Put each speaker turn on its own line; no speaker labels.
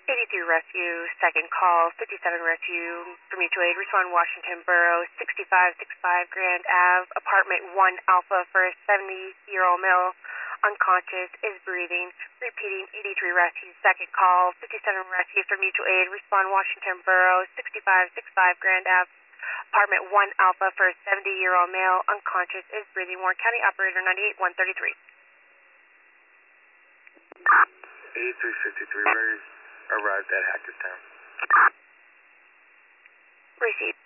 82 Rescue, second call, 57 Rescue for mutual aid. Respond Washington Borough, 6565 Grand Ave, apartment 1 Alpha for a 70-year-old male, unconscious, is breathing. Repeating, 83 Rescue, second call, 57 Rescue for mutual aid. Respond Washington Borough, 6565 Grand Ave, apartment 1 Alpha for a 70-year-old male, unconscious, is breathing. Warren County Operator 98133.
8353, ready, arrived at Hackertown.
Receive.